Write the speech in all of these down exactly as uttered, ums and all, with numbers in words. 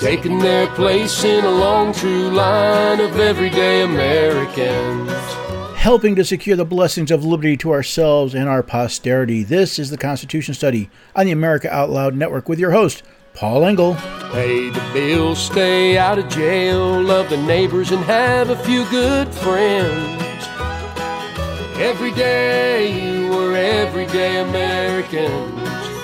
taking their place in a long, true line of everyday Americans. Helping to secure the blessings of liberty to ourselves and our posterity. This is the Constitution Study on the America Out Loud Network with your host, Paul Engel. Pay the bills, stay out of jail, love the neighbors, and have a few good friends. Every day you were everyday Americans.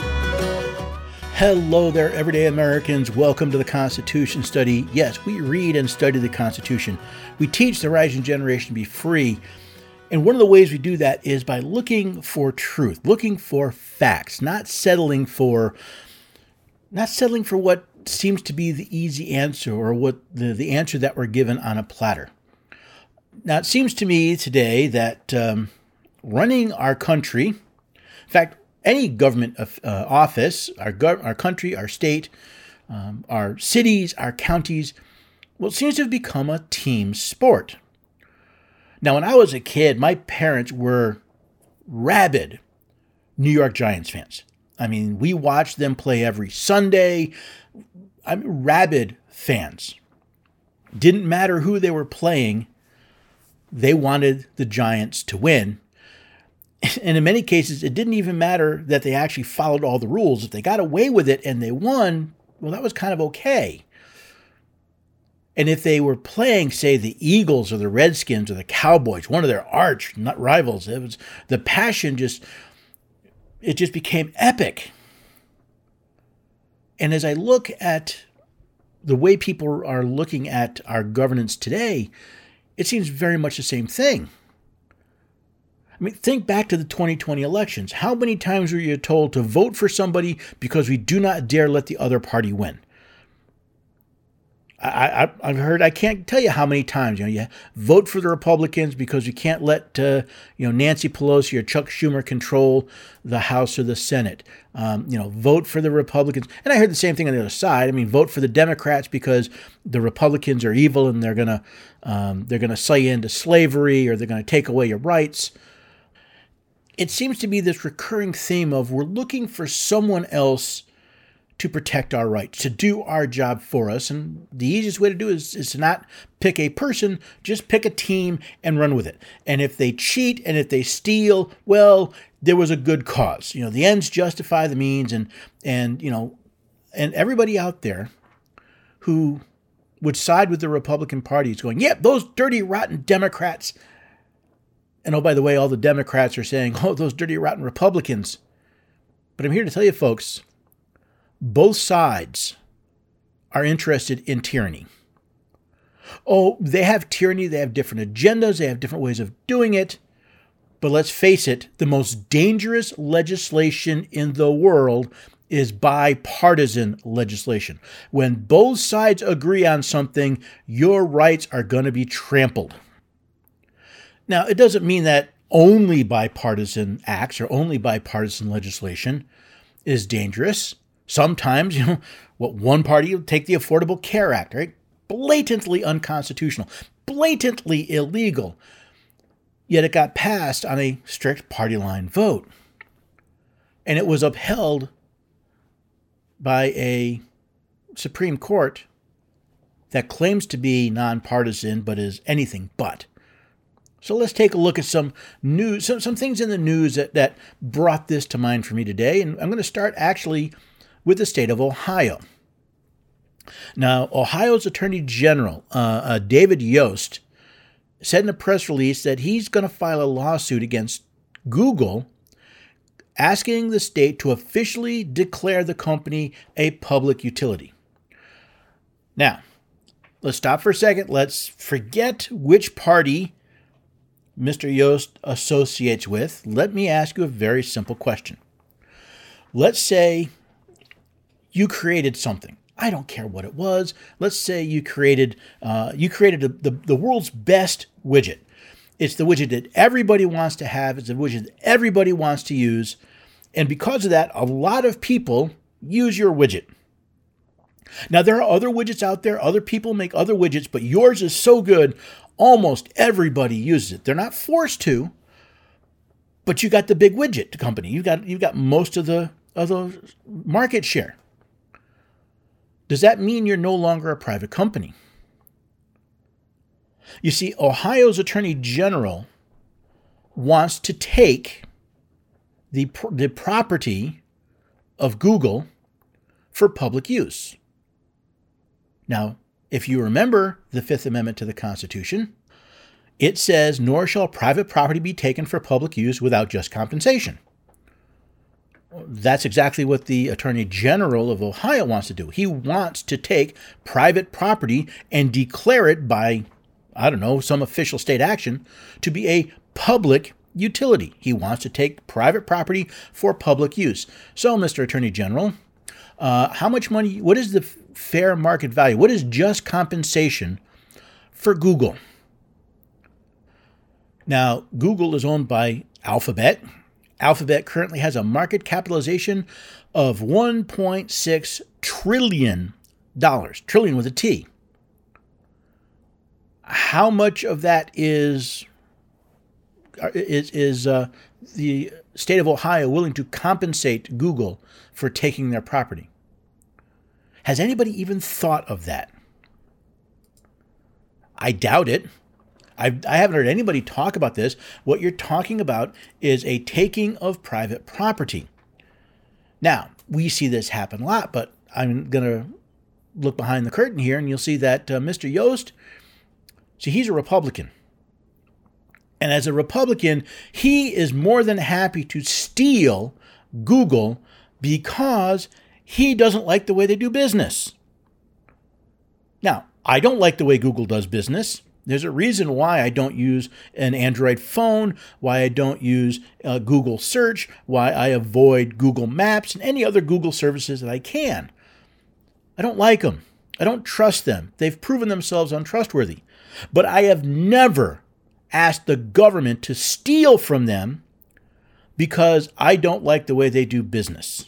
Hello there, everyday Americans. Welcome to the Constitution Study. Yes, we read and study the Constitution. We teach the rising generation to be free. And one of the ways we do that is by looking for truth, looking for facts, not settling for not settling for what seems to be the easy answer or what the, the answer that we're given on a platter. Now, it seems to me today that um, running our country, in fact, any government uh, office, our, gov- our country, our state, um, our cities, our counties, well, it seems to have become a team sport. Now, when I was a kid, my parents were rabid New York Giants fans. I mean, we watched them play every Sunday. I'm rabid fans. Didn't matter who they were playing. They wanted the Giants to win. And in many cases, it didn't even matter that they actually followed all the rules. If they got away with it and they won, well, that was kind of okay. And if they were playing, say, the Eagles or the Redskins or the Cowboys, one of their arch rivals, it was the passion just, it just became epic. And as I look at the way people are looking at our governance today, it seems very much the same thing. I mean, think back to the twenty twenty elections. How many times were you told to vote for somebody because we do not dare let the other party win? I, I, I've heard, I can't tell you how many times, you know, you vote for the Republicans because you can't let, uh, you know, Nancy Pelosi or Chuck Schumer control the House or the Senate. Um, you know, vote for the Republicans. And I heard the same thing on the other side. I mean, vote for the Democrats because the Republicans are evil and they're going to, um, they're going to sell you into slavery or they're going to take away your rights. It seems to be this recurring theme of we're looking for someone else to protect our rights, to do our job for us. And the easiest way to do it is, is to not pick a person, just pick a team and run with it. And if they cheat and if they steal, well, there was a good cause. You know, the ends justify the means. And, and you know, and everybody out there who would side with the Republican Party is going, yep, yeah, those dirty, rotten Democrats. And oh, by the way, all the Democrats are saying, oh, those dirty, rotten Republicans. But I'm here to tell you, folks, both sides are interested in tyranny. Oh, they have tyranny. They have different agendas. They have different ways of doing it. But let's face it, the most dangerous legislation in the world is bipartisan legislation. When both sides agree on something, your rights are going to be trampled. Now, it doesn't mean that only bipartisan acts or only bipartisan legislation is dangerous. Sometimes, you know, what one party will take the Affordable Care Act, right? Blatantly unconstitutional, blatantly illegal. Yet it got passed on a strict party line vote. And it was upheld by a Supreme Court that claims to be nonpartisan, but is anything but. So let's take a look at some news, some, some things in the news that, that brought this to mind for me today. And I'm going to start actually with the state of Ohio. Now, Ohio's Attorney General, uh, uh, David Yost, said in a press release that he's going to file a lawsuit against Google, asking the state to officially declare the company a public utility. Now, let's stop for a second. Let's forget which party Mister Yost associates with. Let me ask you a very simple question. Let's say you created something. I don't care what it was. Let's say you created uh, you created a, the, the world's best widget. It's the widget that everybody wants to have. It's the widget that everybody wants to use. And because of that, a lot of people use your widget. Now, there are other widgets out there. Other people make other widgets, but yours is so good, almost everybody uses it. They're not forced to, but you got the big widget company. You got you got most of the of the market share. does that mean you're no longer a private company? You see, Ohio's Attorney General wants to take the, the property of Google for public use. Now, if you remember the Fifth Amendment to the Constitution, it says, nor shall private property be taken for public use without just compensation. That's exactly what the Attorney General of Ohio wants to do. He wants to take private property and declare it by, I don't know, some official state action to be a public utility. He wants to take private property for public use. So, Mister Attorney General, uh, how much money, what is the fair market value? What is just compensation for Google? Now, Google is owned by Alphabet. Alphabet currently has a market capitalization of one point six trillion dollars, trillion with a T. How much of that is is, is uh, the state of Ohio willing to compensate Google for taking their property? Has anybody even thought of that? I doubt it. I, I haven't heard anybody talk about this. What you're talking about is a taking of private property. Now, we see this happen a lot, but I'm going to look behind the curtain here, and you'll see that uh, Mister Yost, see, he's a Republican. And as a Republican, he is more than happy to steal Google because he doesn't like the way they do business. Now, I don't like the way Google does business. There's a reason why I don't use an Android phone, why I don't use uh, Google Search, why I avoid Google Maps and any other Google services that I can. I don't like them. I don't trust them. They've proven themselves untrustworthy. But I have never asked the government to steal from them because I don't like the way they do business.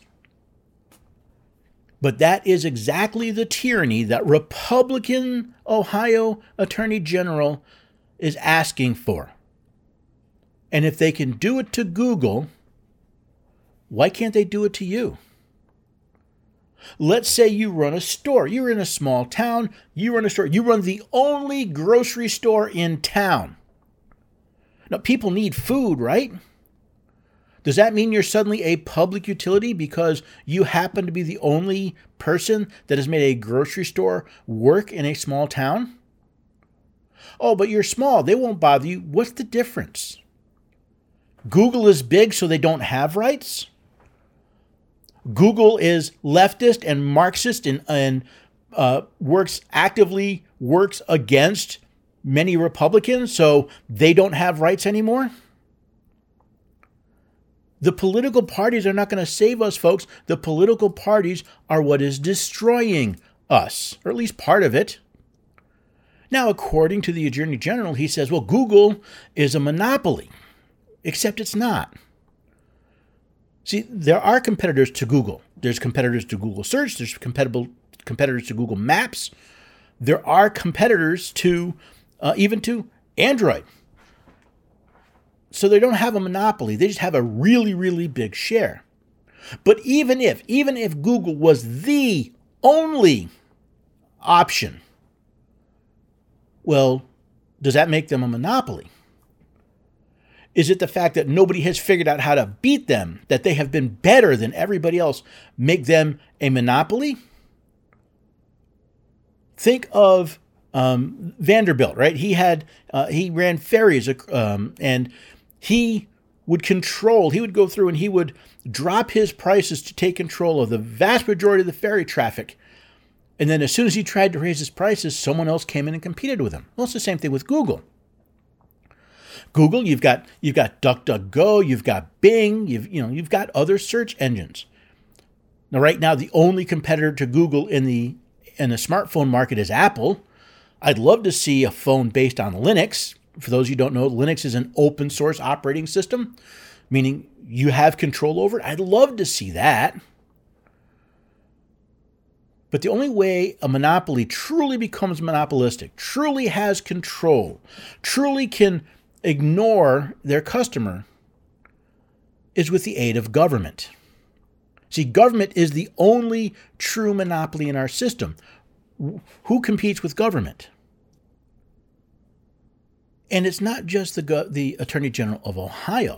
But that is exactly the tyranny that Republican Ohio Attorney General is asking for. And if they can do it to Google, why can't they do it to you? Let's say you run a store. You're in a small town. You run a store. You run the only grocery store in town. Now, people need food, right? Does that mean you're suddenly a public utility because you happen to be the only person that has made a grocery store work in a small town? Oh, but you're small. They won't bother you. What's the difference? Google is big, so they don't have rights? Google is leftist and Marxist and, and uh, works actively works against many Republicans, so they don't have rights anymore? The political parties are not going to save us, folks. The political parties are what is destroying us, or at least part of it. Now, according to the Attorney General, he says, well, Google is a monopoly, except it's not. See, there are competitors to Google. There's competitors to Google Search. There's compatible competitors to Google Maps. There are competitors to uh, even to Android. So they don't have a monopoly. They just have a really, really big share. But even if, even if Google was the only option, well, does that make them a monopoly? Is it the fact that nobody has figured out how to beat them, that they have been better than everybody else, make them a monopoly? Think of um, Vanderbilt, right? He had uh, he ran ferries, um, and he would control. He would go through and he would drop his prices to take control of the vast majority of the ferry traffic. And then as soon as he tried to raise his prices, someone else came in and competed with him. Well, it's the same thing with Google. Google, you've got you've got DuckDuckGo, you've got Bing, you've you know you've got other search engines. Now, right now, the only competitor to Google in the in the smartphone market is Apple. I'd love to see a phone based on Linux. For those who don't know, Linux is an open source operating system, meaning you have control over it. I'd love to see that. But the only way a monopoly truly becomes monopolistic, truly has control, truly can ignore their customer, is with the aid of government. See, government is the only true monopoly in our system. Who competes with government? And it's not just the, the Attorney General of Ohio.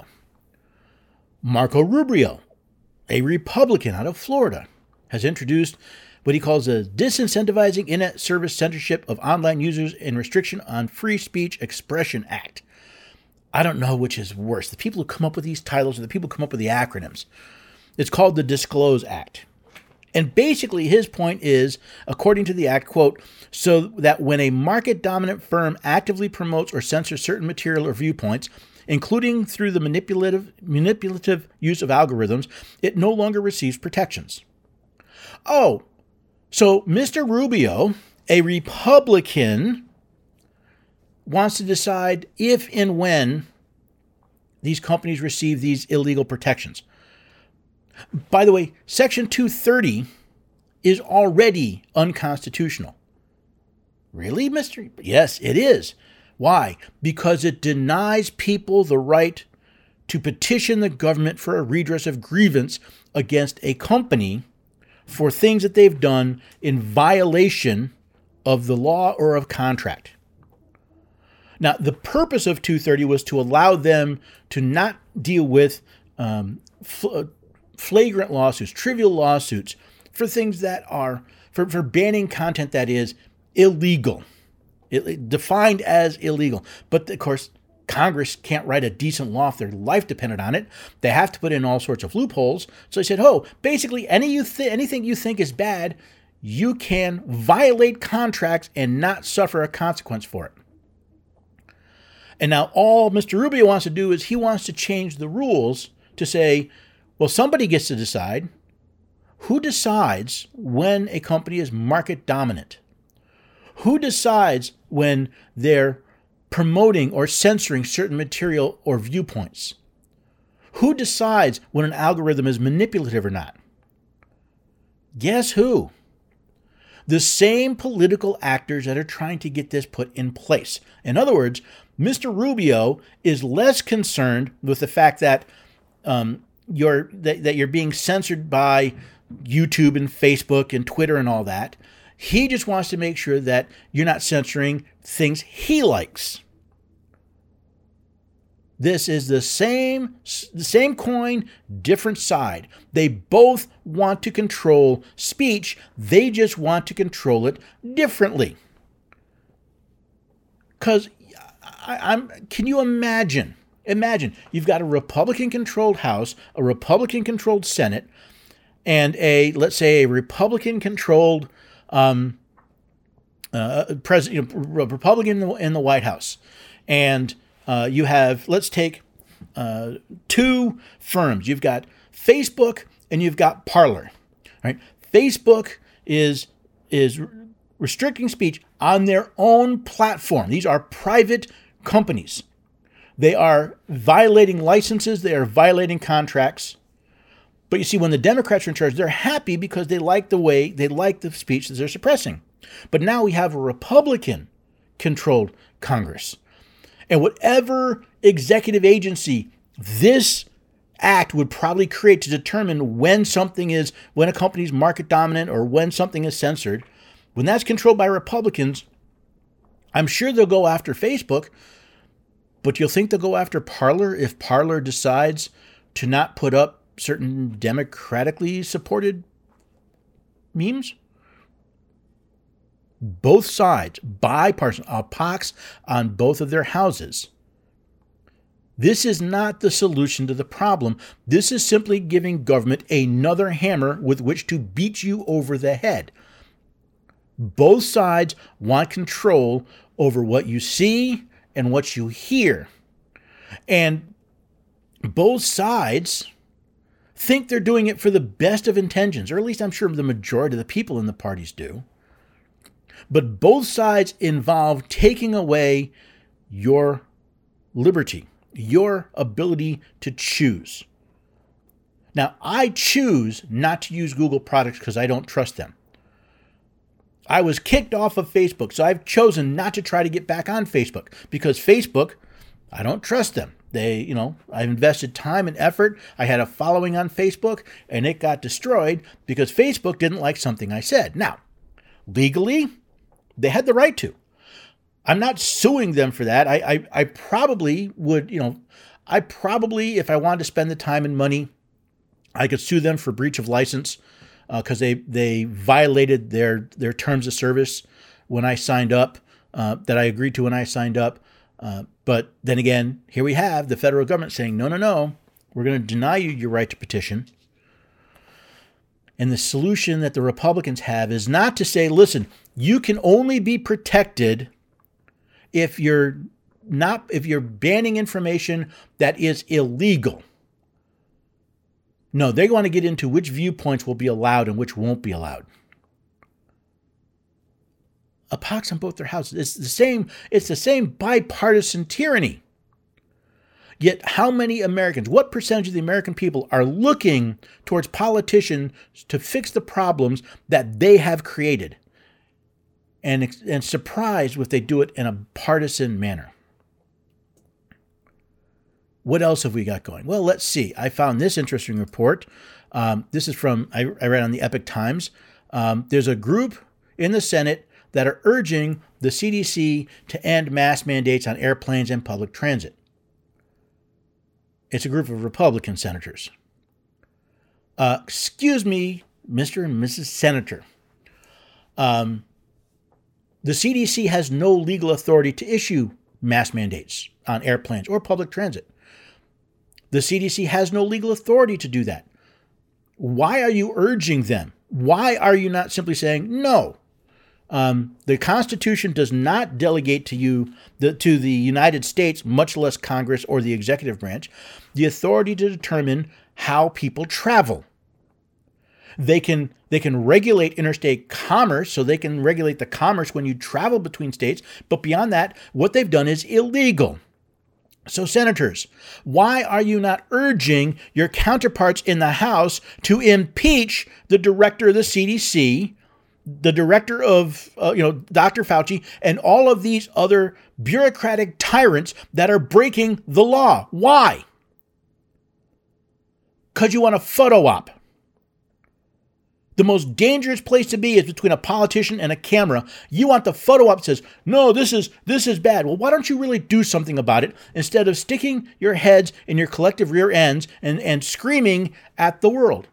Marco Rubio, a Republican out of Florida, has introduced what he calls a Disincentivizing Internet Service Censorship of Online Users and Restriction on Free Speech Expression Act. I don't know which is worse, the people who come up with these titles or the people who come up with the acronyms. It's called the Disclose Act. And basically his point is, according to the act, quote, so that when a market-dominant firm actively promotes or censors certain material or viewpoints, including through the manipulative manipulative use of algorithms, it no longer receives protections. Oh, so Mister Rubio, a Republican, wants to decide if and when these companies receive these illegal protections. By the way, Section two thirty is already unconstitutional. Really, Mister? Yes, it is. Why? Because it denies people the right to petition the government for a redress of grievance against a company for things that they've done in violation of the law or of contract. Now, the purpose of two thirty was to allow them to not deal with um, fl- flagrant lawsuits, trivial lawsuits, for things that are, for, for banning content that is illegal, it, defined as illegal. But of course, Congress can't write a decent law if their life depended on it. They have to put in all sorts of loopholes. So they said, oh, basically any you th- anything you think is bad, you can violate contracts and not suffer a consequence for it. And now all Mister Rubio wants to do is he wants to change the rules to say, well, somebody gets to decide. Who decides when a company is market dominant? Who decides when they're promoting or censoring certain material or viewpoints? Who decides when an algorithm is manipulative or not? Guess who? The same political actors that are trying to get this put in place. In other words, Mister Rubio is less concerned with the fact that um, you're that, that you're being censored by YouTube and Facebook and Twitter and all that. He just wants to make sure that you're not censoring things he likes. This is the same, the same coin, different side. They both want to control speech. They just want to control it differently. Because I'm, can you imagine? Imagine you've got a Republican-controlled House, a Republican-controlled Senate, and a, let's say, a Republican-controlled um, uh, president, you know, Republican in the, in the White House, and uh, you have, let's take uh, two firms. You've got Facebook and you've got Parler. Right? Facebook is is restricting speech on their own platform. These are private companies. They are violating licenses. They are violating contracts. But you see, when the Democrats are in charge, they're happy because they like the way, they like the speech that they're suppressing. But now we have a Republican-controlled Congress. And whatever executive agency this act would probably create to determine when something is, when a company is market dominant or when something is censored, when that's controlled by Republicans, I'm sure they'll go after Facebook, but you'll think they'll go after Parler if Parler decides to not put up certain democratically supported memes? Both sides, bipartisan, a pox on both of their houses. This is not the solution to the problem. This is simply giving government another hammer with which to beat you over the head. Both sides want control over what you see and what you hear. And both sides think they're doing it for the best of intentions, or at least I'm sure the majority of the people in the parties do. But both sides involve taking away your liberty, your ability to choose. Now, I choose not to use Google products because I don't trust them. I was kicked off of Facebook, so I've chosen not to try to get back on Facebook because Facebook, I don't trust them. They, you know, I've invested time and effort. I had a following on Facebook, and it got destroyed because Facebook didn't like something I said. Now, legally, they had the right to. I'm not suing them for that. I, I, I probably would, you know, I probably, if I wanted to spend the time and money, I could sue them for breach of license because uh, they they violated their their terms of service when I signed up, uh, that I agreed to when I signed up. Uh, but then again, here we have the federal government saying, no, no, no, we're going to deny you your right to petition. And the solution that the Republicans have is not to say, listen, you can only be protected if you're not, if you're banning information that is illegal. No, they want to get into which viewpoints will be allowed and which won't be allowed. A pox on both their houses. It's the same, it's the same bipartisan tyranny. Yet how many Americans, what percentage of the American people are looking towards politicians to fix the problems that they have created? And, and surprised if they do it in a partisan manner. What else have we got going? Well, let's see. I found this interesting report. Um, this is from, I, I read on the Epoch Times. Um, there's a group in the Senate that are urging the C D C to end mask mandates on airplanes and public transit. It's a group of Republican senators. Uh, excuse me, Mister and Missus Senator. Um, the C D C has no legal authority to issue mask mandates on airplanes or public transit. The C D C has no legal authority to do that. Why are you urging them? Why are you not simply saying no? Um, the Constitution does not delegate to you, the, to the United States, much less Congress or the executive branch, the authority to determine how people travel. They can they can regulate interstate commerce, so they can regulate the commerce when you travel between states. But beyond that, what they've done is illegal. So, senators, why are you not urging your counterparts in the House to impeach the director of the C D C, the director of, uh, you know, Doctor Fauci, and all of these other bureaucratic tyrants that are breaking the law? Why? Because you want a photo op. The most dangerous place to be is between a politician and a camera. You want the photo op that says, no, this is this is bad. Well, why don't you really do something about it instead of sticking your heads in your collective rear ends and, and screaming at the world?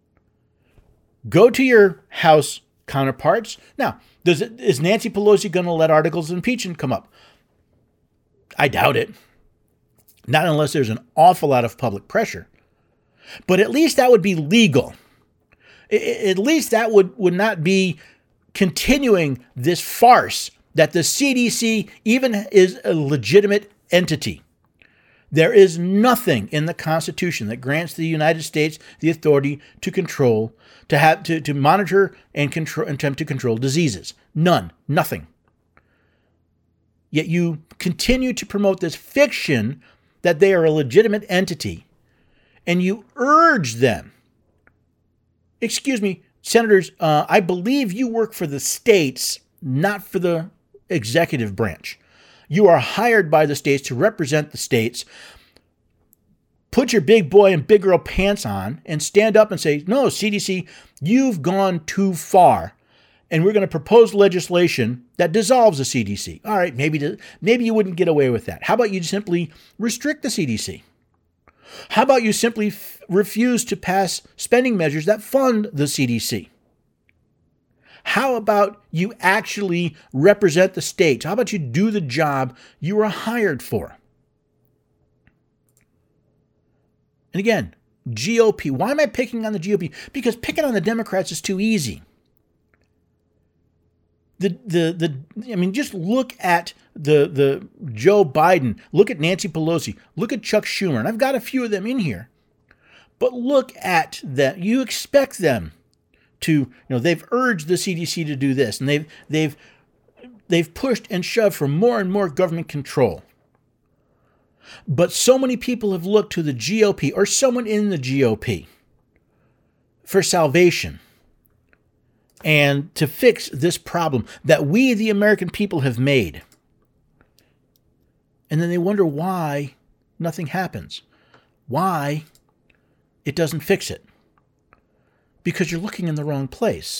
Go to your House counterparts. Now, does it, is Nancy Pelosi going to let articles of impeachment come up? I doubt it. Not unless there's an awful lot of public pressure. But at least that would be legal. At least that would, would not be continuing this farce that the C D C even is a legitimate entity. There is nothing in the Constitution that grants the United States the authority to control, to have to, to monitor and control, attempt to control diseases. None. Nothing. Yet you continue to promote this fiction that they are a legitimate entity, and you urge them. Excuse me, senators, uh, I believe you work for the states, not for the executive branch. You are hired by the states to represent the states. Put your big boy and big girl pants on and stand up and say, no, C D C, you've gone too far. And we're going to propose legislation that dissolves the C D C. All right, maybe, to, maybe you wouldn't get away with that. How about you simply restrict the C D C? How about you simply f- refuse to pass spending measures that fund the C D C? How about you actually represent the states? How about you do the job you were hired for? And again, G O P. Why am I picking on the G O P? Because picking on the Democrats is too easy. The the the I mean, just look at the the Joe Biden, look at Nancy Pelosi, look at Chuck Schumer, and I've got a few of them in here. But look at them. You expect them to, you know, they've urged the C D C to do this, and they've they've they've pushed and shoved for more and more government control. But so many people have looked to the G O P or someone in the G O P for salvation and to fix this problem that we, the American people, have made. And then they wonder why nothing happens. Why? It doesn't fix it. Because you're looking in the wrong place.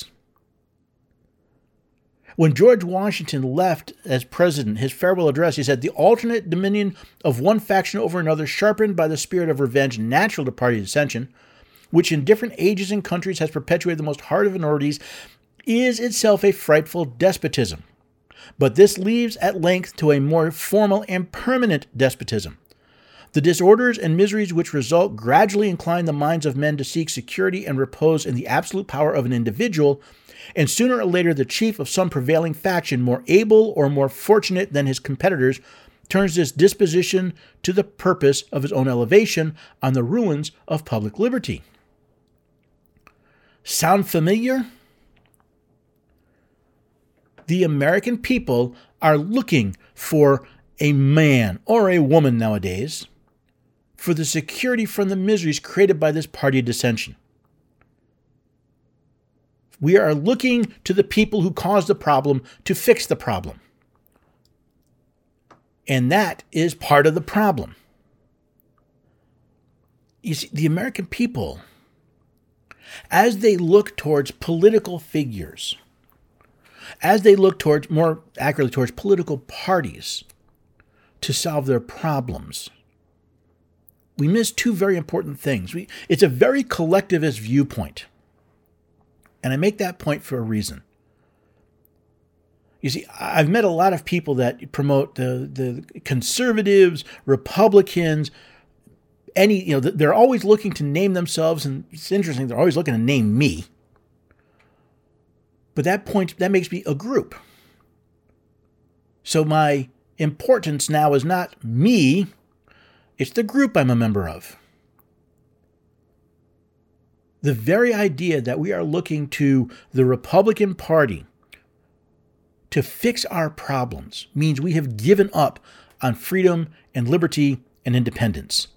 When George Washington left as president, his farewell address, he said, "The alternate dominion of one faction over another, sharpened by the spirit of revenge natural to party dissension, which in different ages and countries has perpetuated the most hard of minorities, is itself a frightful despotism. But this leads at length to a more formal and permanent despotism. The disorders and miseries which result gradually incline the minds of men to seek security and repose in the absolute power of an individual, and sooner or later the chief of some prevailing faction, more able or more fortunate than his competitors, turns this disposition to the purpose of his own elevation on the ruins of public liberty." Sound familiar? The American people are looking for a man or a woman nowadays for the security from the miseries created by this party dissension. We are looking to the people who caused the problem to fix the problem. And that is part of the problem. You see, the American people, as they look towards political figures, as they look towards, more accurately, towards political parties to solve their problems, we miss two very important things. We, it's a very collectivist viewpoint. And I make that point for a reason. You see, I've met a lot of people that promote the, the conservatives, Republicans, any, you know, they're always looking to name themselves, and it's interesting, they're always looking to name me. But that point, that makes me a group. So my importance now is not me, it's the group I'm a member of. The very idea that we are looking to the Republican Party to fix our problems means we have given up on freedom and liberty and independence.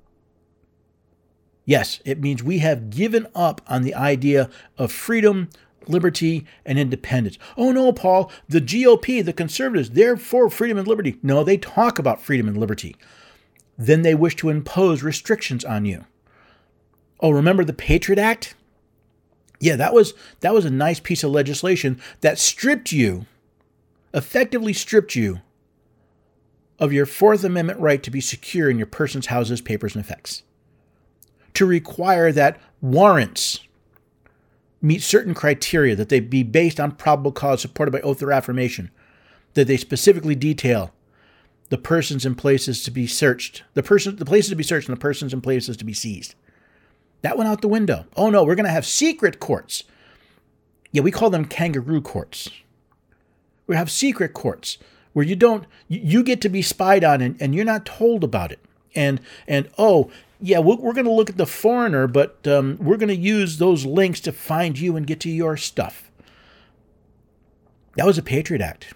Yes, it means we have given up on the idea of freedom, liberty, and independence. Oh no, Paul, the G O P, the conservatives, they're for freedom and liberty. No, they talk about freedom and liberty. Then they wish to impose restrictions on you. Oh, remember the Patriot Act? Yeah, that was that was a nice piece of legislation that stripped you, effectively stripped you, of your Fourth Amendment right to be secure in your persons, houses, papers, and effects. To require that warrants meet certain criteria, that they be based on probable cause supported by oath or affirmation, that they specifically detail the persons and places to be searched, the person, the places to be searched, and the persons and places to be seized. That went out the window. Oh no, we're going to have secret courts. Yeah, we call them kangaroo courts. We have secret courts where you don't, you get to be spied on and, and you're not told about it. And, and oh, yeah, we're, we're going to look at the foreigner, but um, we're going to use those links to find you and get to your stuff. That was a Patriot Act.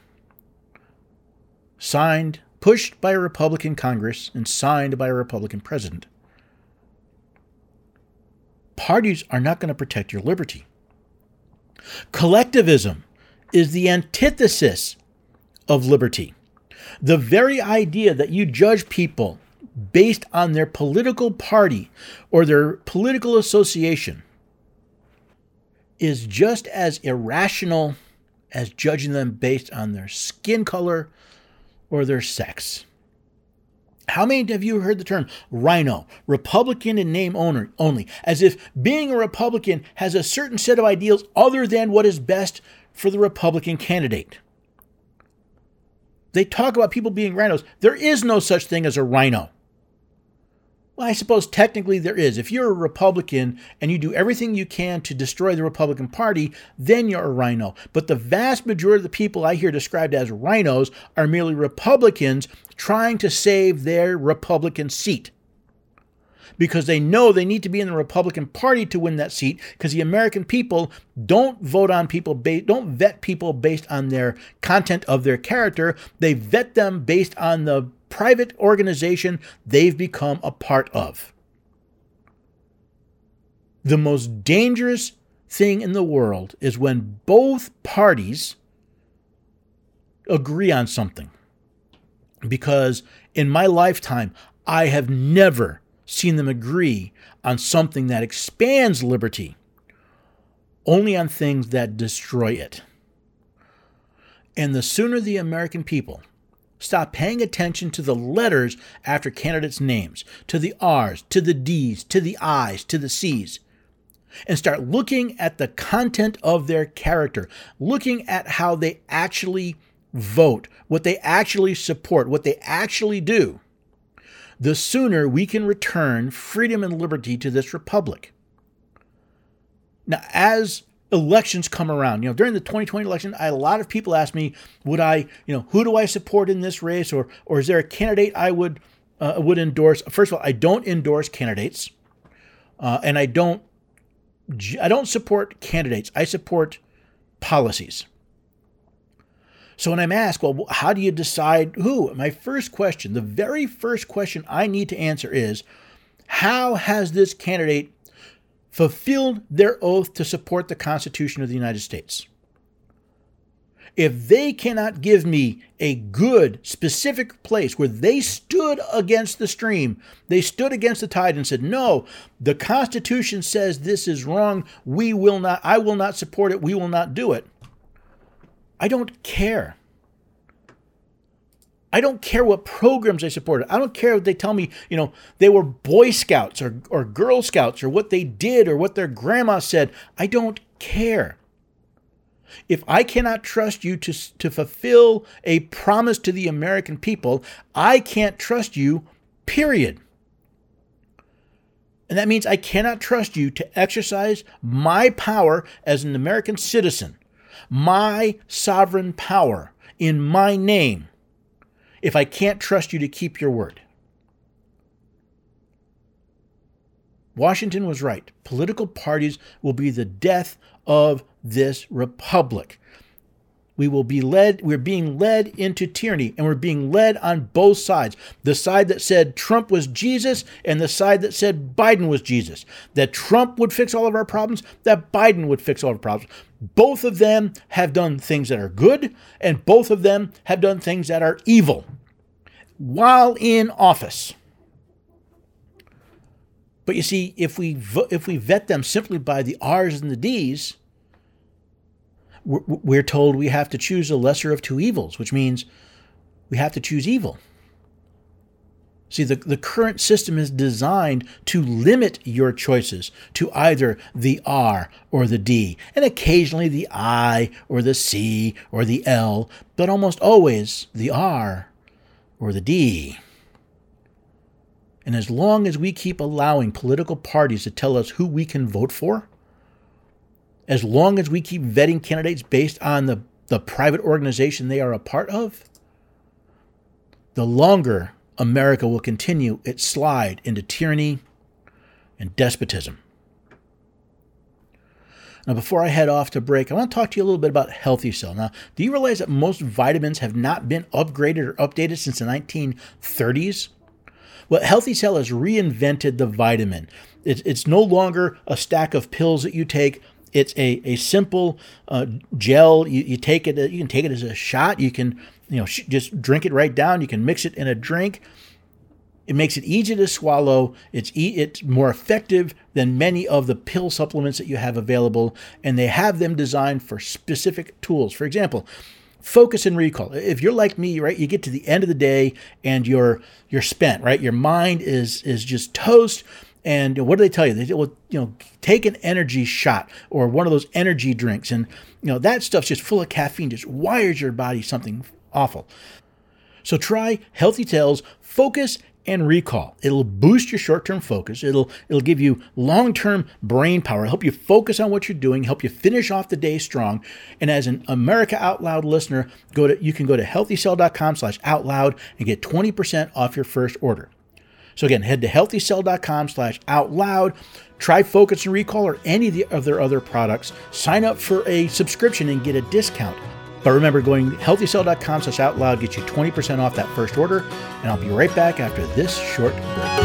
Signed, pushed by a Republican Congress and signed by a Republican president. Parties are not going to protect your liberty. Collectivism is the antithesis of liberty. The very idea that you judge people based on their political party or their political association is just as irrational as judging them based on their skin color or their sex. How many of you heard the term rhino, Republican in name only, as if being a Republican has a certain set of ideals other than what is best for the Republican candidate? They talk about people being rhinos. There is no such thing as a rhino. Well, I suppose technically there is. If you're a Republican and you do everything you can to destroy the Republican Party, then you're a rhino. But the vast majority of the people I hear described as rhinos are merely Republicans trying to save their Republican seat. Because they know they need to be in the Republican Party to win that seat, because the American people don't vote on people, ba- don't vet people based on their content of their character. They vet them based on the private organization they've become a part of. The most dangerous thing in the world is when both parties agree on something. Because in my lifetime, I have never seen them agree on something that expands liberty, only on things that destroy it. And the sooner the American people stop paying attention to the letters after candidates' names, to the R's, to the D's, to the I's, to the C's, and start looking at the content of their character, looking at how they actually vote, what they actually support, what they actually do, the sooner we can return freedom and liberty to this republic. Now, as elections come around, you know, during the twenty twenty election, I had a lot of people ask me, would I, you know, who do I support in this race, or or is there a candidate I would uh, would endorse? First of all, I don't endorse candidates, uh, and I don't I don't support candidates. I support policies. So when I'm asked, well, how do you decide who? My first question, the very first question I need to answer is, how has this candidate fulfilled their oath to support the Constitution of the United States? If they cannot give me a good, specific place where they stood against the stream, they stood against the tide and said, no, the Constitution says this is wrong, we will not, I will not support it, we will not do it, I don't care. I don't care what programs they supported. I don't care if they tell me, you know, they were Boy Scouts or, or Girl Scouts, or what they did or what their grandma said. I don't care. If I cannot trust you to, to fulfill a promise to the American people, I can't trust you, period. And that means I cannot trust you to exercise my power as an American citizen, my sovereign power in my name, if I can't trust you to keep your word. Washington was right. Political parties will be the death of this republic. We will be led, we're being led into tyranny, and we're being led on both sides. The side that said Trump was Jesus and the side that said Biden was Jesus. That Trump would fix all of our problems, that Biden would fix all of our problems. Both of them have done things that are good, and both of them have done things that are evil while in office. But you see, if we vo- if we vet them simply by the R's and the D's, we're told we have to choose the lesser of two evils, which means we have to choose evil. See, the, the current system is designed to limit your choices to either the R or the D, and occasionally the I or the C or the L, but almost always the R or the D. And as long as we keep allowing political parties to tell us who we can vote for, as long as we keep vetting candidates based on the, the private organization they are a part of, the longer America will continue its slide into tyranny and despotism. Now, before I head off to break, I want to talk to you a little bit about Healthy Cell. Now, do you realize that most vitamins have not been upgraded or updated since the nineteen thirties? Well, Healthy Cell has reinvented the vitamin. It's, it's no longer a stack of pills that you take. It's a, a simple uh, gel. You, you take it. You can take it as a shot. You can, you know, sh- just drink it right down. You can mix it in a drink. It makes it easy to swallow. It's e- it's more effective than many of the pill supplements that you have available, and they have them designed for specific tools. For example, focus and recall. If you're like me, right, you get to the end of the day and you're you're spent, right? Your mind is is just toast. And what do they tell you? They will, you know, take an energy shot or one of those energy drinks, and you know that stuff's just full of caffeine, just wires your body something awful. So try Healthy Cell's Focus and Recall. It'll boost your short-term focus. It'll it'll give you long-term brain power. It'll help you focus on what you're doing, help you finish off the day strong. And as an America Out Loud listener, go to you can go to healthy cell dot com slash out loud and get twenty percent off your first order. So again, head to healthy cell dot com slash out loud, try Focus and Recall or any of, the, of their other products, sign up for a subscription and get a discount. But remember, going healthy cell dot com slash out loud gets you twenty percent off that first order, and I'll be right back after this short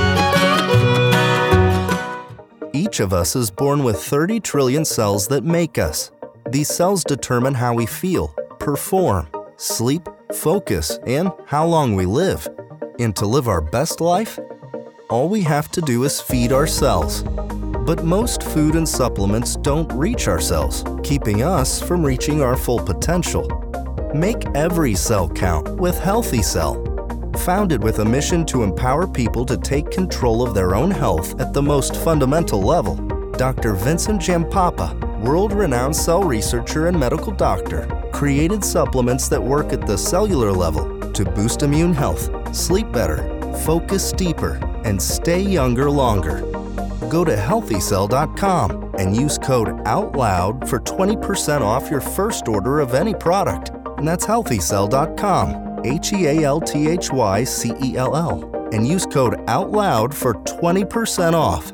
break. Each of us is born with thirty trillion cells that make us. These cells determine how we feel, perform, sleep, focus, and how long we live. And to live our best life, all we have to do is feed our cells. But most food and supplements don't reach our cells, keeping us from reaching our full potential. Make every cell count with Healthy Cell. Founded with a mission to empower people to take control of their own health at the most fundamental level, Doctor Vincent Giampapa, world-renowned cell researcher and medical doctor, created supplements that work at the cellular level to boost immune health, sleep better, focus deeper, and stay younger longer. Go to healthy cell dot com and use code OUTLOUD for twenty percent off your first order of any product. And that's healthy cell dot com, H E A L T H Y C E L L, and use code OUTLOUD for twenty percent off.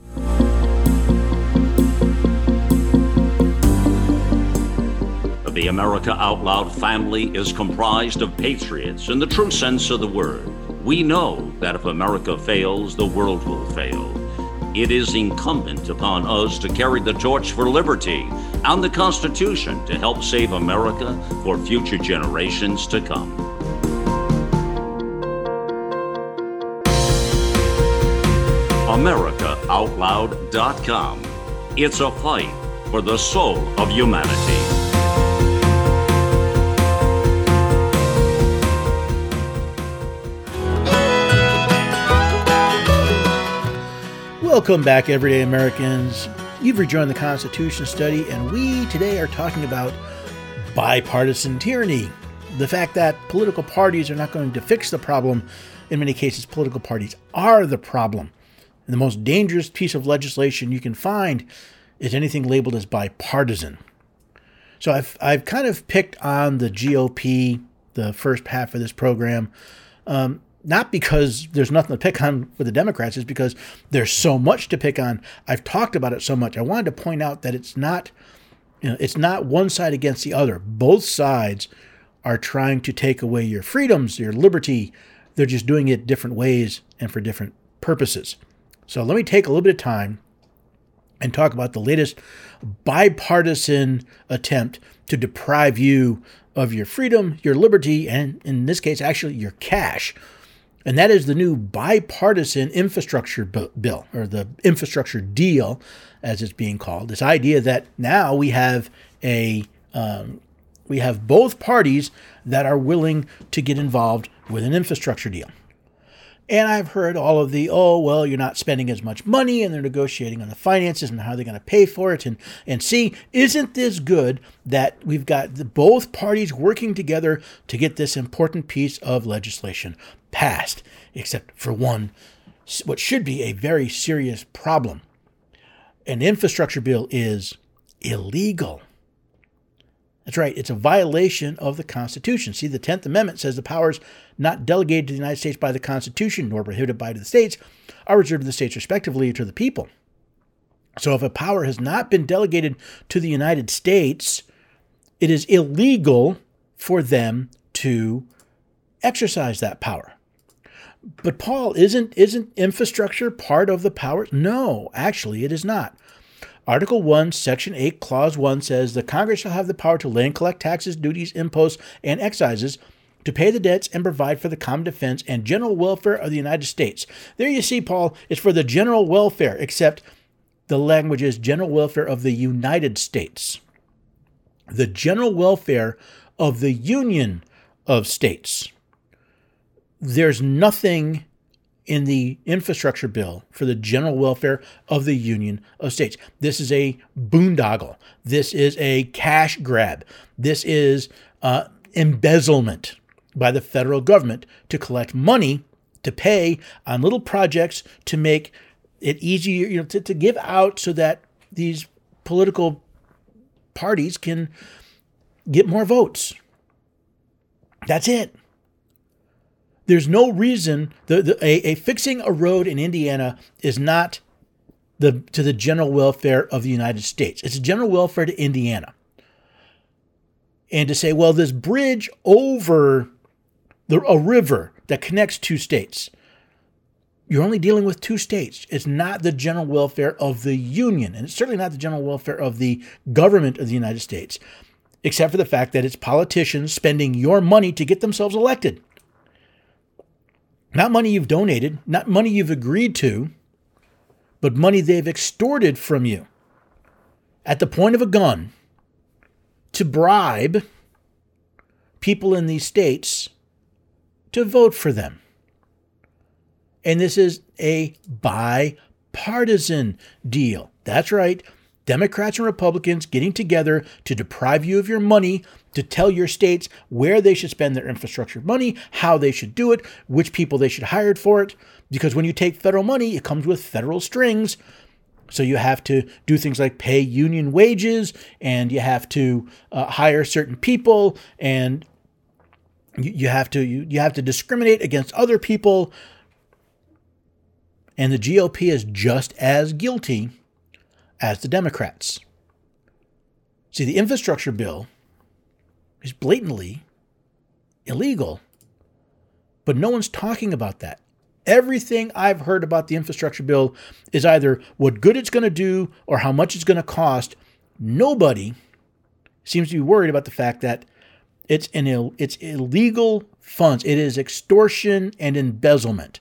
The America Out Loud family is comprised of patriots in the true sense of the word. We know that if America fails, the world will fail. It is incumbent upon us to carry the torch for liberty and the Constitution to help save America for future generations to come. America Out Loud dot com. It's a fight for the soul of humanity. Welcome back, everyday Americans. You've rejoined the Constitution Study, and we today are talking about bipartisan tyranny. The fact that political parties are not going to fix the problem. In many cases, political parties are the problem. And the most dangerous piece of legislation you can find is anything labeled as bipartisan. So I've I've kind of picked on the G O P the first half of this program. Um, Not because there's nothing to pick on for the Democrats, it's because there's so much to pick on. I've talked about it so much. I wanted to point out that it's not, you know, it's not one side against the other. Both sides are trying to take away your freedoms, your liberty. They're just doing it different ways and for different purposes. So let me take a little bit of time and talk about the latest bipartisan attempt to deprive you of your freedom, your liberty, and in this case, actually your cash. And that is the new bipartisan infrastructure bill, or the infrastructure deal, as it's being called. This idea that now we have a um, we have both parties that are willing to get involved with an infrastructure deal. And I've heard all of the, oh, well, you're not spending as much money, and they're negotiating on the finances and how they're going to pay for it. And, and see, isn't this good that we've got the, both parties working together to get this important piece of legislation passed, except for one, what should be a very serious problem. An infrastructure bill is illegal. That's right. It's a violation of the Constitution. See, the tenth Amendment says the powers not delegated to the United States by the Constitution nor prohibited by the states are reserved to the states respectively or to the people. So if a power has not been delegated to the United States, it is illegal for them to exercise that power. But Paul, isn't isn't infrastructure part of the power? No, actually it is not. Article one, Section eight, Clause one says, the Congress shall have the power to lay and collect taxes, duties, imposts, and excises, to pay the debts and provide for the common defense and general welfare of the United States. There you see, Paul, it's for the general welfare, except the language is general welfare of the United States. The general welfare of the Union of States. There's nothing in the infrastructure bill for the general welfare of the Union of States. This is a boondoggle. This is a cash grab. This is uh, embezzlement by the federal government to collect money to pay on little projects to make it easier, you know, to, to give out so that these political parties can get more votes. That's it. There's no reason the, the a, a fixing a road in Indiana is not the to the general welfare of the United States. It's a general welfare to Indiana. And to say, well, this bridge over the a river that connects two states, you're only dealing with two states. It's not the general welfare of the Union, and it's certainly not the general welfare of the government of the United States, except for the fact that it's politicians spending your money to get themselves elected. Not money you've donated, not money you've agreed to, but money they've extorted from you at the point of a gun to bribe people in these states to vote for them. And this is a bipartisan deal. That's right. Democrats and Republicans getting together to deprive you of your money, to tell your states where they should spend their infrastructure money, how they should do it, which people they should hire for it. Because when you take federal money, it comes with federal strings. So you have to do things like pay union wages, and you have to uh, hire certain people, and you, you have to you, you have to discriminate against other people. And the G O P is just as guilty as the Democrats. See, the infrastructure bill is blatantly illegal, but no one's talking about that. Everything I've heard about the infrastructure bill is either what good it's going to do or how much it's going to cost. Nobody seems to be worried about the fact that it's an Ill, it's illegal funds. It is extortion and embezzlement.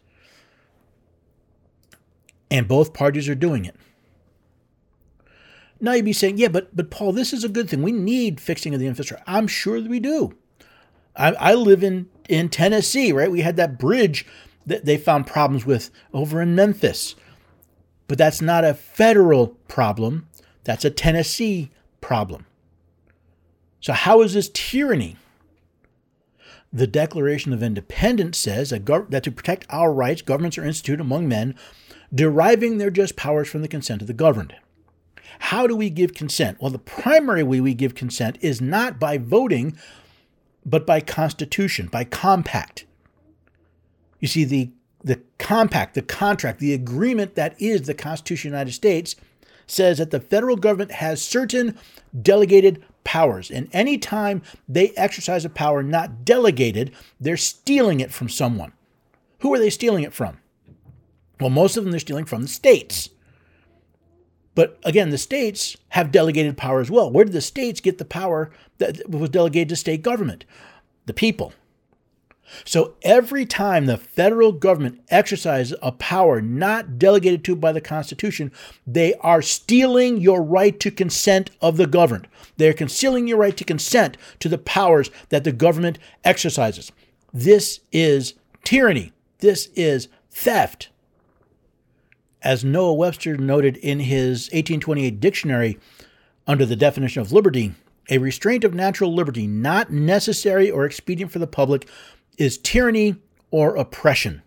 And both parties are doing it. Now you'd be saying, yeah, but but Paul, this is a good thing. We need fixing of the infrastructure. I'm sure that we do. I, I live in, in Tennessee, right? We had that bridge that they found problems with over in Memphis. But that's not a federal problem. That's a Tennessee problem. So how is this tyranny? The Declaration of Independence says that, gov- that to protect our rights, governments are instituted among men, deriving their just powers from the consent of the governed. How do we give consent? Well, the primary way we give consent is not by voting, but by constitution, by compact. You see, the, the compact, the contract, the agreement that is the Constitution of the United States says that the federal government has certain delegated powers. And any time they exercise a power not delegated, they're stealing it from someone. Who are they stealing it from? Well, most of them they're stealing from the states. But again, the states have delegated power as well. Where did the states get the power that was delegated to state government? The people. So every time the federal government exercises a power not delegated to by the Constitution, they are stealing your right to consent of the governed. They are concealing your right to consent to the powers that the government exercises. This is tyranny. This is theft. As Noah Webster noted in his eighteen twenty-eight dictionary under the definition of liberty, a restraint of natural liberty not necessary or expedient for the public is tyranny or oppression.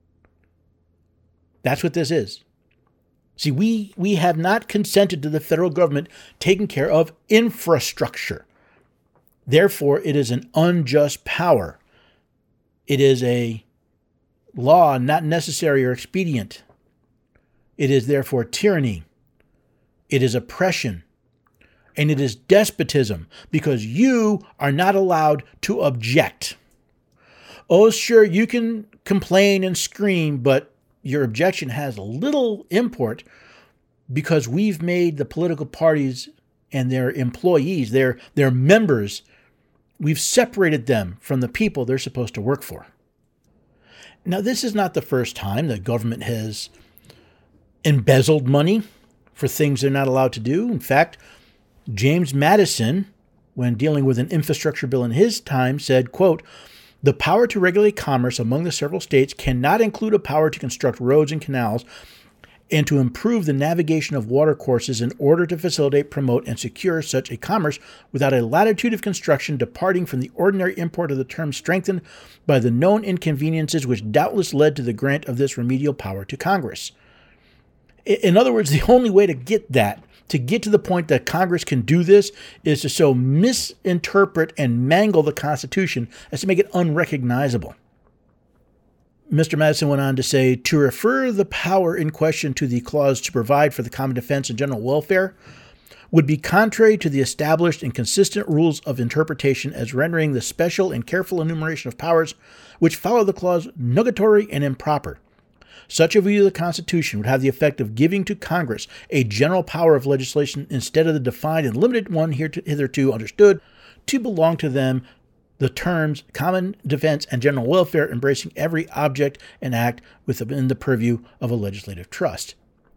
That's what this is. See, we, we have not consented to the federal government taking care of infrastructure. Therefore, it is an unjust power. It is a law not necessary or expedient. It is therefore tyranny. It is oppression. And it is despotism because you are not allowed to object. Oh, sure, you can complain and scream, but your objection has little import because we've made the political parties and their employees, their, their members, we've separated them from the people they're supposed to work for. Now, this is not the first time the government has embezzled money for things they're not allowed to do. In fact, James Madison, when dealing with an infrastructure bill in his time, said, quote, "The power to regulate commerce among the several states cannot include a power to construct roads and canals and to improve the navigation of water courses in order to facilitate, promote, and secure such a commerce without a latitude of construction departing from the ordinary import of the term strengthened by the known inconveniences which doubtless led to the grant of this remedial power to Congress." In other words, the only way to get that, to get to the point that Congress can do this, is to so misinterpret and mangle the Constitution as to make it unrecognizable. Mister Madison went on to say, to refer the power in question to the clause to provide for the common defense and general welfare would be contrary to the established and consistent rules of interpretation as rendering the special and careful enumeration of powers which follow the clause nugatory and improper. Such a view of the Constitution would have the effect of giving to Congress a general power of legislation instead of the defined and limited one hitherto understood to belong to them the terms common defense and general welfare, embracing every object and act within the purview of a legislative trust.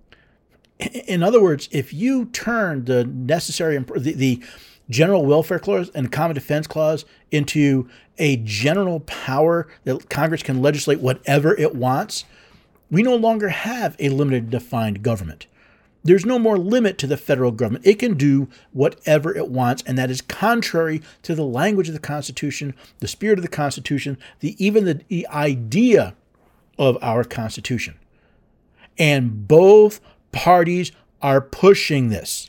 In other words, if you turn the necessary, the, the general welfare clause and common defense clause into a general power that Congress can legislate whatever it wants, we no longer have a limited defined government. There's no more limit to the federal government. It can do whatever it wants, and that is contrary to the language of the Constitution, the spirit of the Constitution, the even the, the idea of our Constitution. And both parties are pushing this.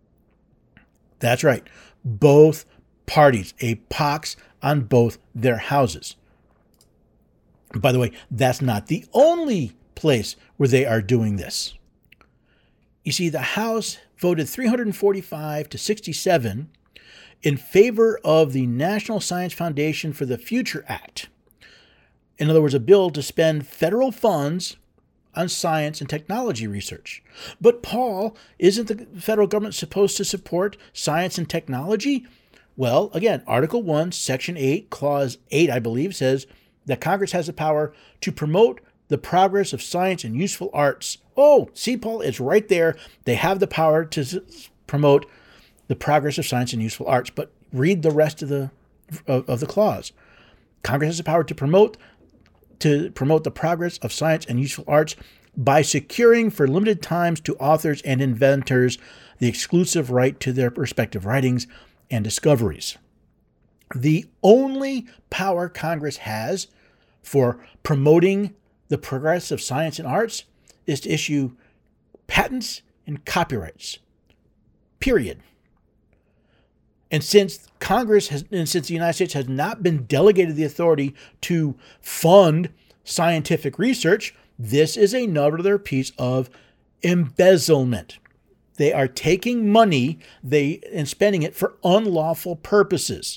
That's right. Both parties, a pox on both their houses. By the way, that's not the only place where they are doing this. You see, the House voted three hundred forty-five to sixty-seven in favor of the National Science Foundation for the Future Act. In other words, a bill to spend federal funds on science and technology research. But Paul, isn't the federal government supposed to support science and technology? Well, again, Article one, Section eight, Clause eight, I believe, says that Congress has the power to promote the progress of science and useful arts. Oh, see, Paul, it's right there. They have the power to s- promote the progress of science and useful arts. But read the rest of the of, of the clause. Congress has the power to promote to promote the progress of science and useful arts by securing for limited times to authors and inventors the exclusive right to their respective writings and discoveries. The only power Congress has for promoting the progress of science and arts is to issue patents and copyrights. Period. And since Congress has, and since the United States has not been delegated the authority to fund scientific research, this is another piece of embezzlement. They are taking money they and spending it for unlawful purposes.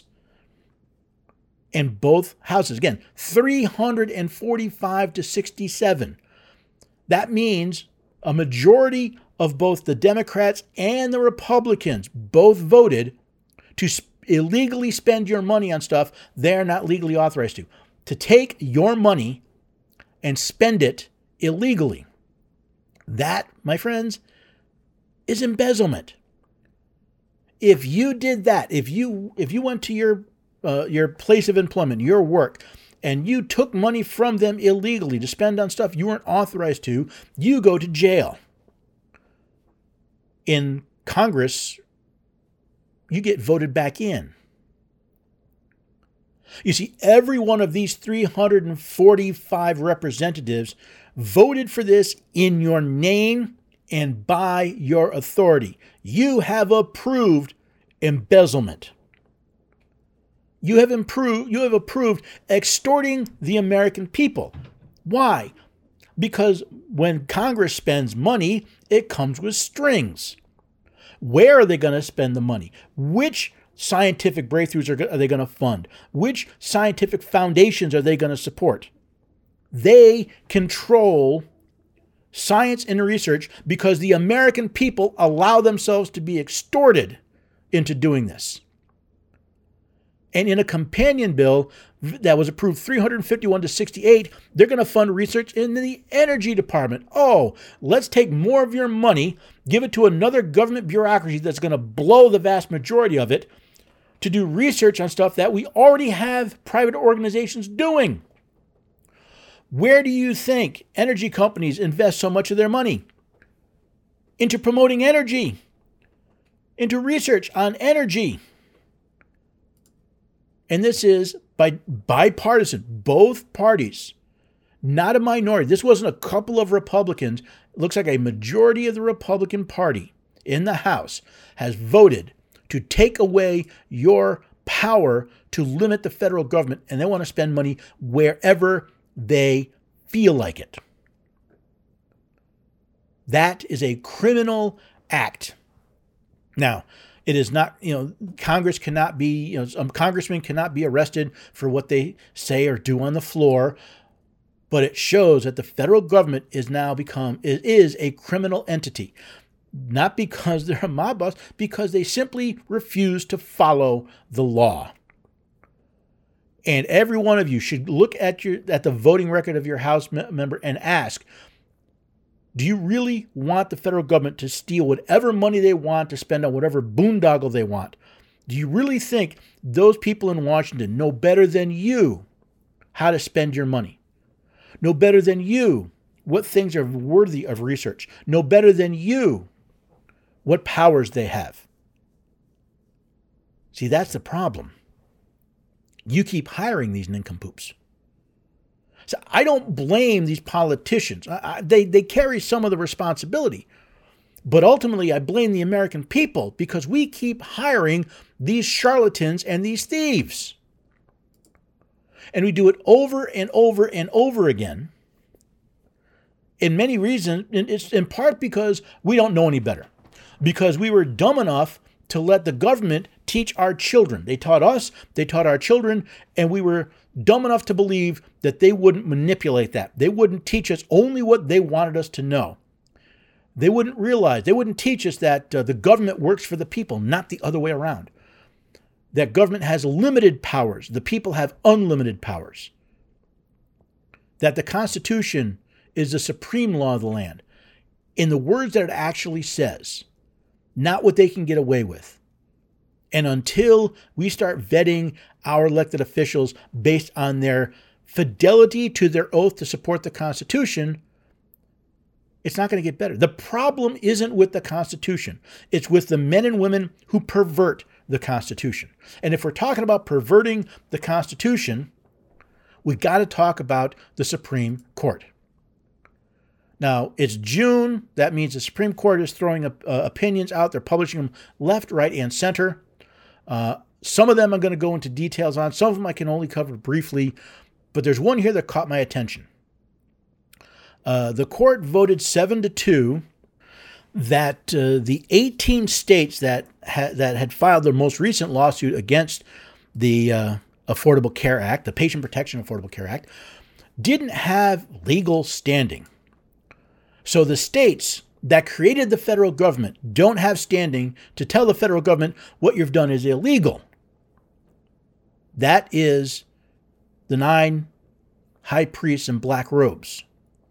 In both houses, again, three hundred forty-five to sixty-seven. That means a majority of both the Democrats and the Republicans both voted to sp- illegally spend your money on stuff they're not legally authorized to. To take your money and spend it illegally. That, my friends, is embezzlement. If you did that, if you if you went to your uh, your place of employment, your work, and you took money from them illegally to spend on stuff you weren't authorized to, you go to jail. In Congress, you get voted back in. You see, every one of these three hundred forty-five representatives voted for this in your name and by your authority. You have approved embezzlement. You have improved, you have approved extorting the American people. Why? Because when Congress spends money, it comes with strings. Where are they going to spend the money? Which scientific breakthroughs are, are they going to fund? Which scientific foundations are they going to support? They control science and research because the American people allow themselves to be extorted into doing this. And in a companion bill that was approved three hundred fifty-one to sixty-eight, they're going to fund research in the energy department. Oh, let's take more of your money, give it to another government bureaucracy that's going to blow the vast majority of it to do research on stuff that we already have private organizations doing. Where do you think energy companies invest so much of their money? Into promoting energy, into research on energy. And this is by bipartisan, both parties, not a minority. This wasn't a couple of Republicans. It looks like a majority of the Republican Party in the House has voted to take away your power to limit the federal government, and they want to spend money wherever they feel like it. That is a criminal act. Now, it is not, you know, Congress cannot be, you know, um, congressmen cannot be arrested for what they say or do on the floor, but it shows that the federal government is now become, it is a criminal entity. Not because they're a mob boss, because they simply refuse to follow the law. And every one of you should look at your at the voting record of your House me- member and ask, do you really want the federal government to steal whatever money they want to spend on whatever boondoggle they want? Do you really think those people in Washington know better than you how to spend your money? Know better than you what things are worthy of research? Know better than you what powers they have? See, that's the problem. You keep hiring these nincompoops. So I don't blame these politicians. I, I, they, they carry some of the responsibility. But ultimately, I blame the American people because we keep hiring these charlatans and these thieves. And we do it over and over and over again. In many reasons, it's in part because we don't know any better. Because we were dumb enough to let the government teach our children. They taught us, they taught our children, and we were dumb enough to believe that they wouldn't manipulate that. They wouldn't teach us only what they wanted us to know. They wouldn't realize, they wouldn't teach us that uh, the government works for the people, not the other way around. That government has limited powers. The people have unlimited powers. That the Constitution is the supreme law of the land. In the words that it actually says, not what they can get away with. And until we start vetting our elected officials based on their fidelity to their oath to support the Constitution, it's not going to get better. The problem isn't with the Constitution. It's with the men and women who pervert the Constitution. And if we're talking about perverting the Constitution, we got to talk about the Supreme Court. Now, it's June. That means the Supreme Court is throwing uh, opinions out. They're publishing them left, right, and center. Uh, some of them I'm going to go into details on. Some of them I can only cover briefly. But there's one here that caught my attention. Uh, the court voted seven to two that uh, the eighteen states that ha- that had filed their most recent lawsuit against the uh, Affordable Care Act, the Patient Protection Affordable Care Act, didn't have legal standing. So the states that created the federal government don't have standing to tell the federal government what you've done is illegal. That is the nine high priests in black robes,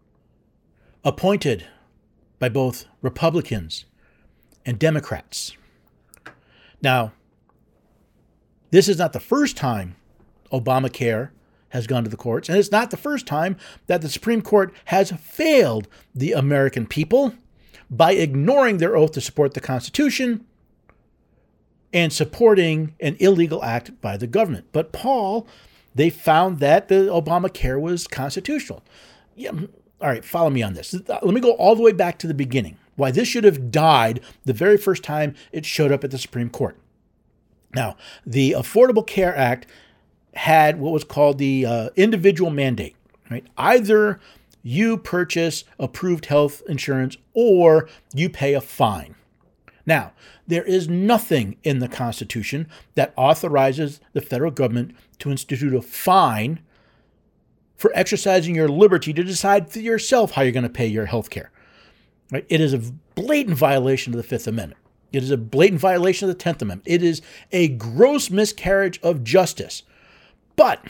appointed by both Republicans and Democrats. Now, this is not the first time Obamacare has gone to the courts, and it's not the first time that the Supreme Court has failed the American people by ignoring their oath to support the Constitution and supporting an illegal act by the government. But Paul, they found that the Obamacare was constitutional. Yeah, all right, follow me on this. Let me go all the way back to the beginning. Why this should have died the very first time it showed up at the Supreme Court. Now, the Affordable Care Act had what was called the uh, individual mandate, right? Either you purchase approved health insurance or you pay a fine. Now, there is nothing in the Constitution that authorizes the federal government to institute a fine for exercising your liberty to decide for yourself how you're going to pay your health care. Right? It is a blatant violation of the Fifth Amendment. It is a blatant violation of the Tenth Amendment. It is a gross miscarriage of justice. But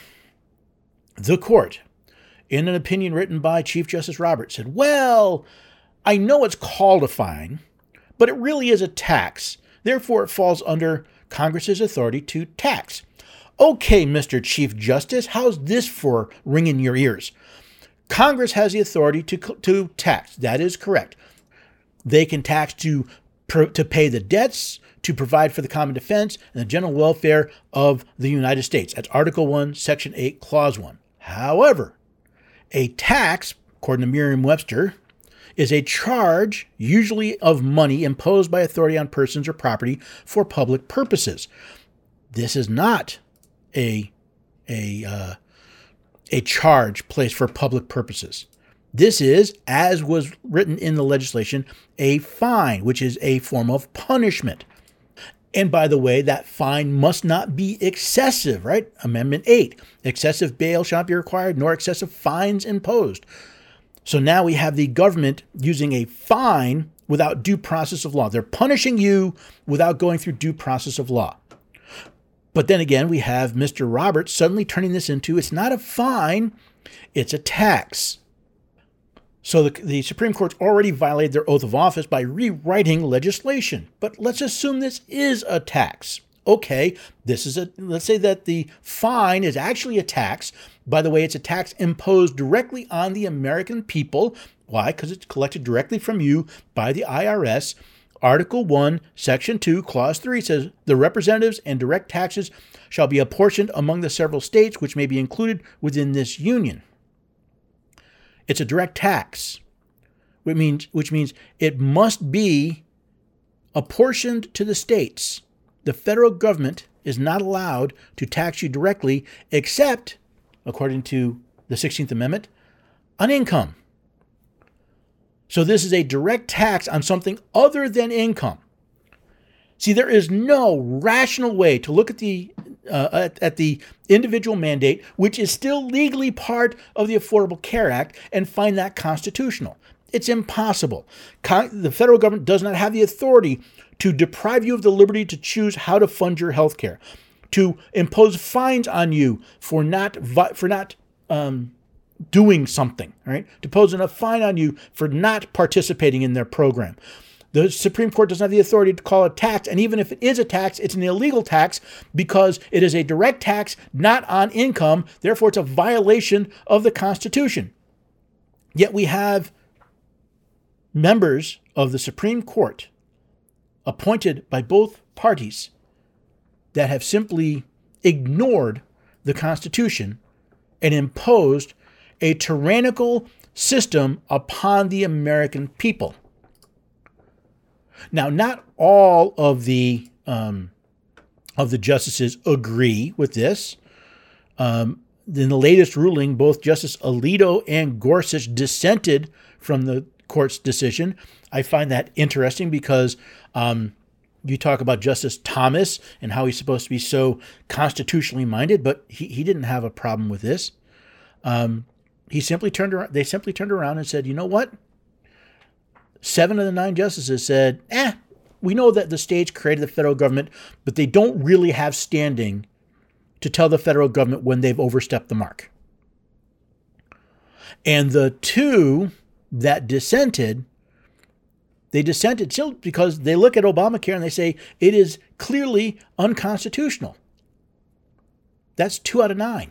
the court, in an opinion written by Chief Justice Roberts, said, well, I know it's called a fine, but it really is a tax. Therefore, it falls under Congress's authority to tax. Okay, Mister Chief Justice, how's this for ringing your ears? Congress has the authority to, to tax. That is correct. They can tax to, to pay the debts, to provide for the common defense and the general welfare of the United States. That's Article one, Section eight, Clause one. However, a tax, according to Merriam-Webster, is a charge, usually of money, imposed by authority on persons or property for public purposes. This is not a, a, uh, a charge placed for public purposes. This is, as was written in the legislation, a fine, which is a form of punishment. And by the way, that fine must not be excessive, right? Amendment eight, excessive bail shall not be required, nor excessive fines imposed. So now we have the government using a fine without due process of law. They're punishing you without going through due process of law. But then again, we have Mister Roberts suddenly turning this into, it's not a fine, it's a tax. So the, the Supreme Court's already violated their oath of office by rewriting legislation. But let's assume this is a tax. Okay, this is a, let's say that the fine is actually a tax. By the way, it's a tax imposed directly on the American people. Why? Because it's collected directly from you by the I R S. Article one, Section two, Clause three says, the representatives and direct taxes shall be apportioned among the several states which may be included within this union. It's a direct tax, which means, which means it must be apportioned to the states. The federal government is not allowed to tax you directly except, according to the sixteenth Amendment, on income. So this is a direct tax on something other than income. See, there is no rational way to look at the uh, at, at the individual mandate, which is still legally part of the Affordable Care Act, and find that constitutional. It's impossible. Con- the federal government does not have the authority to deprive you of the liberty to choose how to fund your health care, to impose fines on you for not for not um, doing something, right? To impose a fine on you for not participating in their program. The Supreme Court doesn't have the authority to call it tax, and even if it is a tax, it's an illegal tax because it is a direct tax, not on income. Therefore, it's a violation of the Constitution. Yet we have members of the Supreme Court appointed by both parties that have simply ignored the Constitution and imposed a tyrannical system upon the American people. Now, not all of the um, of the justices agree with this. Um, in the latest ruling, both Justice Alito and Gorsuch dissented from the court's decision. I find that interesting because um, you talk about Justice Thomas and how he's supposed to be so constitutionally minded, but he, he didn't have a problem with this. Um, he simply turned around. They simply turned around and said, "You know what? Seven of the nine justices said, eh, we know that the states created the federal government, but they don't really have standing to tell the federal government when they've overstepped the mark." And the two that dissented, they dissented still because they look at Obamacare and they say it is clearly unconstitutional. That's two out of nine.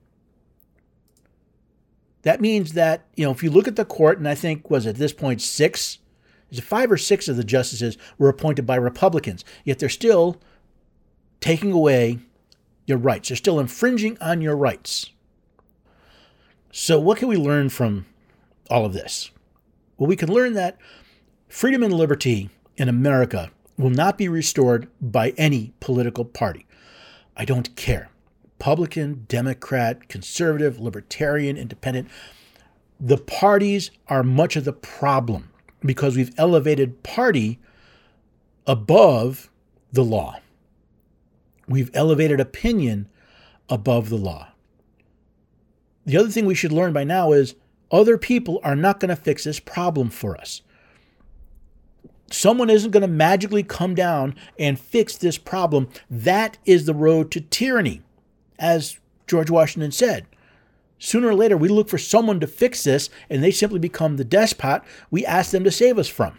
That means that, you know, if you look at the court, and I think was at this point six, is it five or six of the justices were appointed by Republicans, yet they're still taking away your rights. They're still infringing on your rights. So what can we learn from all of this? Well, we can learn that freedom and liberty in America will not be restored by any political party. I don't care. Republican, Democrat, conservative, libertarian, independent. The parties are much of the problem because we've elevated party above the law. We've elevated opinion above the law. The other thing we should learn by now is other people are not going to fix this problem for us. Someone isn't going to magically come down and fix this problem. That is the road to tyranny. As George Washington said, sooner or later we look for someone to fix this and they simply become the despot we ask them to save us from.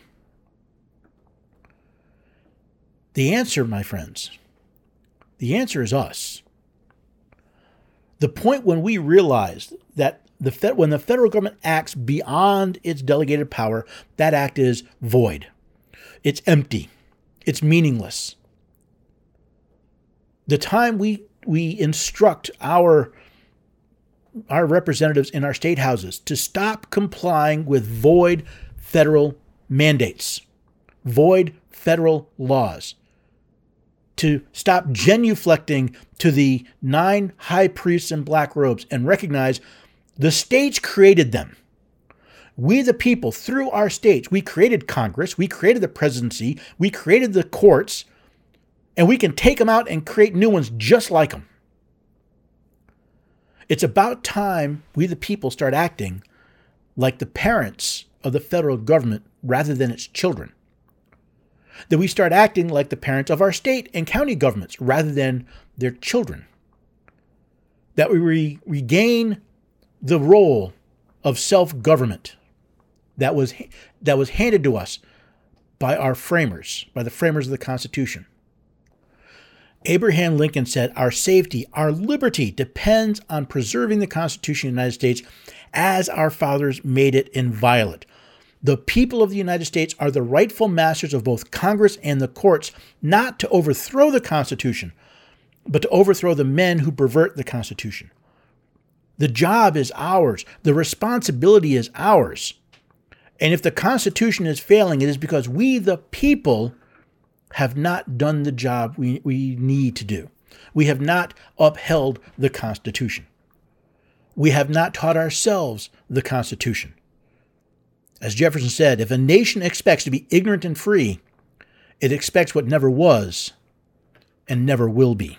The answer, my friends, the answer is us. The point when we realize that the Fed, when the federal government acts beyond its delegated power, that act is void. It's empty. It's meaningless. The time we we instruct our our representatives in our state houses to stop complying with void federal mandates, void federal laws, to stop genuflecting to the nine high priests in black robes and recognize the states created them. We, the people, through our states, we created Congress, we created the presidency, we created the courts, and we can take them out and create new ones just like them. It's about time we, the people, start acting like the parents of the federal government rather than its children. that we start acting like the parents of our state and county governments rather than their children, that we re- regain the role of self-government that was that was handed to us by our framers, by the framers of the Constitution. Abraham Lincoln said, "Our safety, our liberty depends on preserving the Constitution of the United States as our fathers made it inviolate. The people of the United States are the rightful masters of both Congress and the courts, not to overthrow the Constitution, but to overthrow the men who pervert the Constitution. The job is ours. The responsibility is ours. And if the Constitution is failing, it is because we, the people, have not done the job we, we need to do. We have not upheld the Constitution. We have not taught ourselves the Constitution. As Jefferson said, if a nation expects to be ignorant and free, it expects what never was and never will be."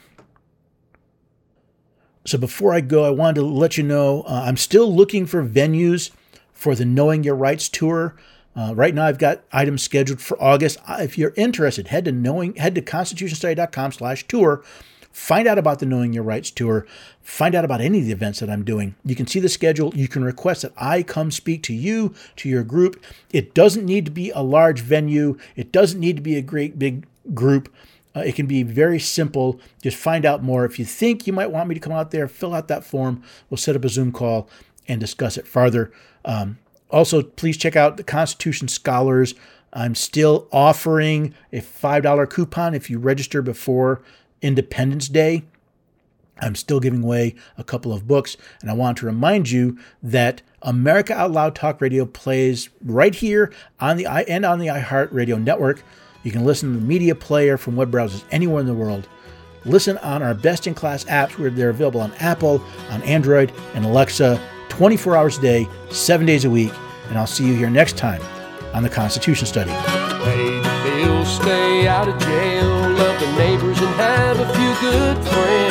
So before I go, I wanted to let you know uh, I'm still looking for venues for the Knowing Your Rights tour. Uh, right now, I've got items scheduled for August. Uh, if you're interested, head to knowing head to constitution study dot com slash tour. Find out about the Knowing Your Rights tour. Find out about any of the events that I'm doing. You can see the schedule. You can request that I come speak to you, to your group. It doesn't need to be a large venue. It doesn't need to be a great big group. Uh, it can be very simple. Just find out more. If you think you might want me to come out there, fill out that form. We'll set up a Zoom call and discuss it farther. Um, also, please check out the Constitution Scholars. I'm still offering a five dollar coupon if you register before Independence Day. I'm still giving away a couple of books, and I want to remind you that America Out Loud Talk Radio plays right here on the I and on the iHeartRadio network. You can listen to the media player from web browsers anywhere in the world. Listen on our best-in-class apps where they're available on Apple, on Android, and Alexa, twenty-four hours a day, seven days a week. And I'll see you here next time on the Constitution Study. Pay the bills, stay out of jail, love the neighbors, and have a few good friends.